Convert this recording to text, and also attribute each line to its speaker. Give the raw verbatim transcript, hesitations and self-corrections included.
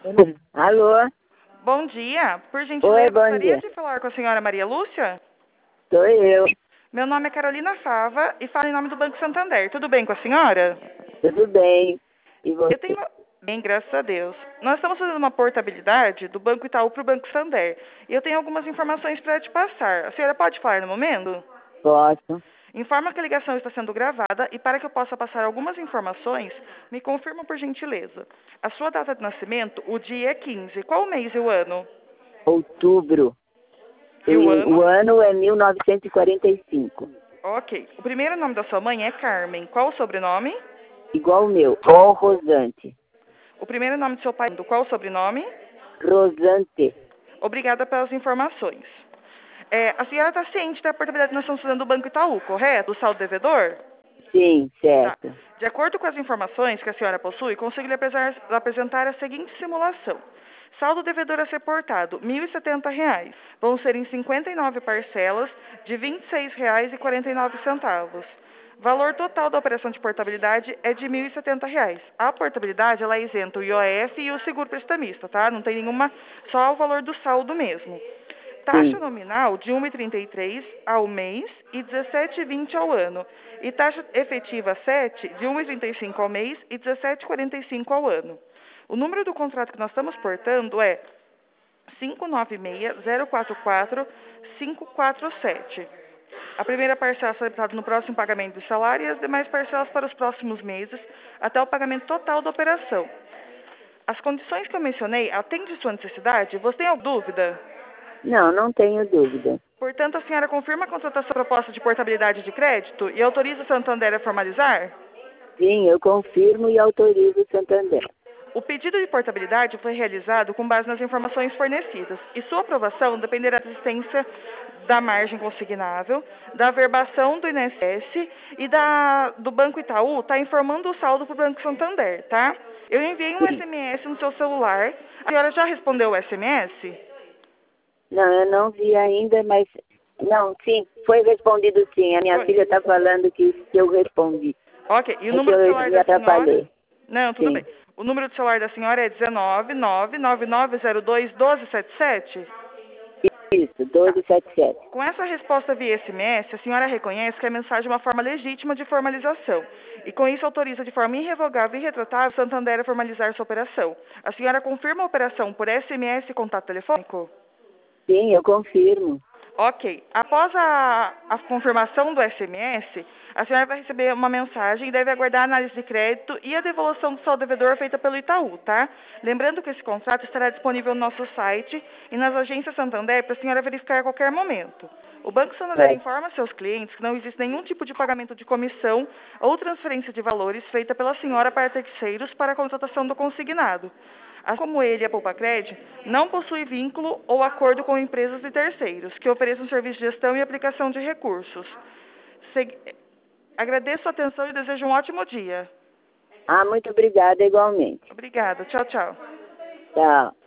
Speaker 1: Alô?
Speaker 2: Bom dia. Por gentileza,
Speaker 1: Oi, bom
Speaker 2: gostaria
Speaker 1: dia.
Speaker 2: de falar com a senhora Maria Lúcia?
Speaker 1: Sou eu.
Speaker 2: Meu nome é Carolina Fava e falo em nome do Banco Santander. Tudo bem com a senhora?
Speaker 1: Tudo bem. E
Speaker 2: Eu tenho
Speaker 1: você?
Speaker 2: uma... Bem, graças a Deus. Nós estamos fazendo uma portabilidade do Banco Itaú para o Banco Santander. E eu tenho algumas informações para te passar. A senhora pode falar no momento?
Speaker 1: Posso?
Speaker 2: Informa que a ligação está sendo gravada e para que eu possa passar algumas informações, me confirma por gentileza. A sua data de nascimento, o dia é quinze. Qual o mês e o ano?
Speaker 1: Outubro.
Speaker 2: E o
Speaker 1: E
Speaker 2: ano?
Speaker 1: o ano é mil novecentos e quarenta e cinco.
Speaker 2: Ok. O primeiro nome da sua mãe é Carmen. Qual o sobrenome?
Speaker 1: Igual o meu. O Rosante.
Speaker 2: O primeiro nome do seu pai, qual o sobrenome?
Speaker 1: Rosante.
Speaker 2: Obrigada pelas informações. É, a senhora está ciente da portabilidade que nós estamos fazendo do Banco Itaú, correto? Do saldo devedor?
Speaker 1: Sim,
Speaker 2: Tá.
Speaker 1: certo.
Speaker 2: De acordo com as informações que a senhora possui, consigo lhe apesar- apresentar a seguinte simulação. Saldo devedor a ser portado, mil e setenta reais. Vão ser em cinquenta e nove parcelas de vinte e seis reais e quarenta e nove centavos. Valor total da operação de portabilidade é de mil e setenta reais. A portabilidade, ela isenta o I O F e o seguro prestamista, tá? Não tem nenhuma, só o valor do saldo mesmo. Taxa
Speaker 1: Sim.
Speaker 2: nominal de um vírgula trinta e três ao mês e dezessete vírgula vinte ao ano. E taxa efetiva sete de um vírgula trinta e cinco ao mês e dezessete vírgula quarenta e cinco ao ano. O número do contrato que nós estamos portando é cinco nove seis zero quatro quatro cinco quatro sete. A primeira parcela será debitada no próximo pagamento do salário e as demais parcelas para os próximos meses, até o pagamento total da operação. As condições que eu mencionei atendem sua necessidade? Você tem alguma dúvida?
Speaker 1: Não, não tenho dúvida.
Speaker 2: Portanto, a senhora confirma a contratação da proposta de portabilidade de crédito e autoriza o Santander a formalizar?
Speaker 1: Sim, eu confirmo e autorizo o Santander.
Speaker 2: O pedido de portabilidade foi realizado com base nas informações fornecidas e sua aprovação dependerá da existência da margem consignável, da averbação do I N S S e da, do Banco Itaú está informando o saldo para o Banco Santander, tá? Eu enviei um
Speaker 1: Sim.
Speaker 2: S M S no seu celular. A senhora já respondeu o S M S?
Speaker 1: Não, eu não vi ainda, mas... Não, sim, foi respondido sim. A minha
Speaker 2: Foi.
Speaker 1: filha está falando que, que eu respondi.
Speaker 2: Ok. E o
Speaker 1: É que
Speaker 2: número do
Speaker 1: eu
Speaker 2: celular
Speaker 1: me
Speaker 2: da senhora?
Speaker 1: atrapalhei.
Speaker 2: Não, tudo bem.
Speaker 1: Sim.
Speaker 2: O número do celular da senhora é dezenove nove nove nove zero dois um dois sete sete?
Speaker 1: Isso,
Speaker 2: Tá.
Speaker 1: doze setenta e sete.
Speaker 2: Com essa resposta via S M S, a senhora reconhece que a mensagem é uma forma legítima de formalização. E com isso autoriza de forma irrevogável e irretratável o Santander a formalizar sua operação. A senhora confirma a operação por S M S e contato telefônico?
Speaker 1: Sim, eu confirmo.
Speaker 2: Ok. Após a, a confirmação do S M S, a senhora vai receber uma mensagem e deve aguardar a análise de crédito e a devolução do saldo devedor feita pelo Itaú, tá? Lembrando que esse contrato estará disponível no nosso site e nas agências Santander para a senhora verificar a qualquer momento. O Banco Santander
Speaker 1: Certo.
Speaker 2: informa seus clientes que não existe nenhum tipo de pagamento de comissão ou transferência de valores feita pela senhora para terceiros para a contratação do consignado. Assim como ele e a Poupacred, não possui vínculo ou acordo com empresas e terceiros que ofereçam serviço de gestão e aplicação de recursos. Seg... Agradeço a atenção e desejo um ótimo dia.
Speaker 1: Ah, muito obrigada igualmente.
Speaker 2: Obrigada. Tchau, tchau.
Speaker 1: Tchau.